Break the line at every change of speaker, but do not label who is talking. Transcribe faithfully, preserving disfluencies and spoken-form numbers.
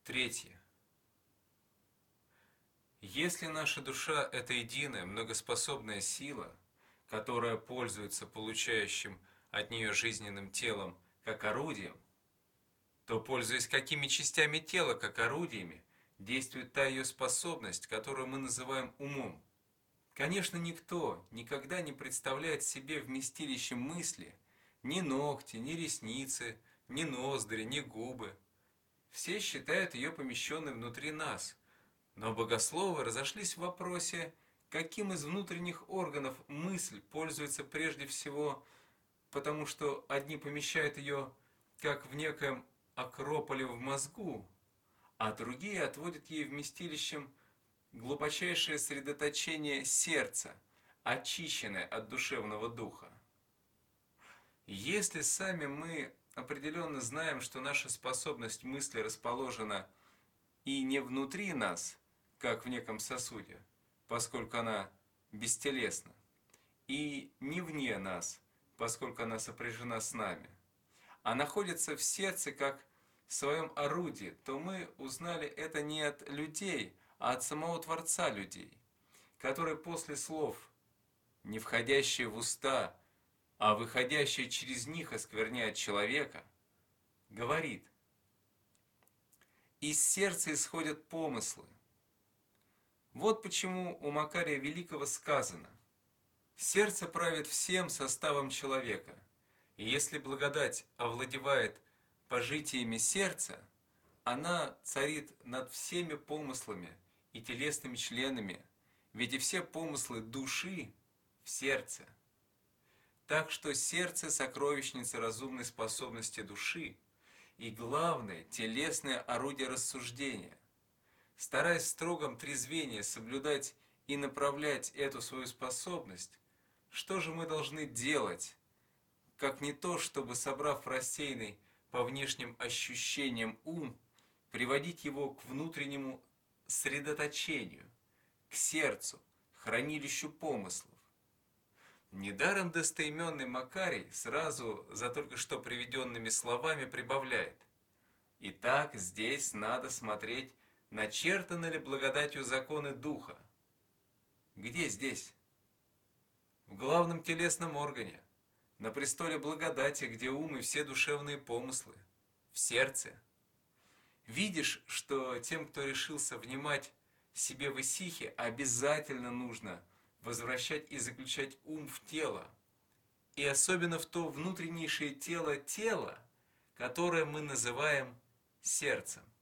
Третье. Если наша душа – это единая, многоспособная сила, которая пользуется получающим от нее жизненным телом как орудием, то, пользуясь какими частями тела как орудиями, действует та ее способность, которую мы называем умом. Конечно, никто никогда не представляет себе вместилищем мысли ни ногти, ни ресницы, ни ноздри, ни губы. Все считают ее помещенной внутри нас, но богословы разошлись в вопросе, каким из внутренних органов мысль пользуется прежде всего, потому что одни помещают ее как в некоем акрополе в мозгу, а другие отводят ей вместилищем глубочайшее средоточение сердца, очищенное от душевного духа. Если сами мы определенно знаем, что наша способность мысли расположена и не внутри нас, как в неком сосуде, поскольку она бестелесна, и не вне нас, поскольку она сопряжена с нами, а находится в сердце как в своем орудии, то мы узнали это не от людей, а от самого Творца людей, который после слов, не входящие в уста, а выходящие через них оскверняет человека, говорит: «Из сердца исходят помыслы». Вот почему у Макария Великого сказано: «Сердце правит всем составом человека, и если благодать овладевает пожитиями сердца, она царит над всеми помыслами и телесными членами, ведь и все помыслы души в сердце. Так что сердце – сокровищница разумной способности души и главное телесное орудие рассуждения. Стараясь в строгом трезвении соблюдать и направлять эту свою способность, что же мы должны делать, как не то, чтобы, собрав рассеянный по внешним ощущениям ум, приводить его к внутреннему средоточению, к сердцу, хранилищу помыслов. Недаром достоименный Макарий сразу за только что приведенными словами прибавляет: «Итак, здесь надо смотреть, начертаны ли благодатью законы Духа». Где здесь? В главном телесном органе, на престоле благодати, где ум и все душевные помыслы, в сердце. Видишь, что тем, кто решился внимать себе в исихе, обязательно нужно возвращать и заключать ум в тело, и особенно в то внутреннейшее тело тела, которое мы называем сердцем.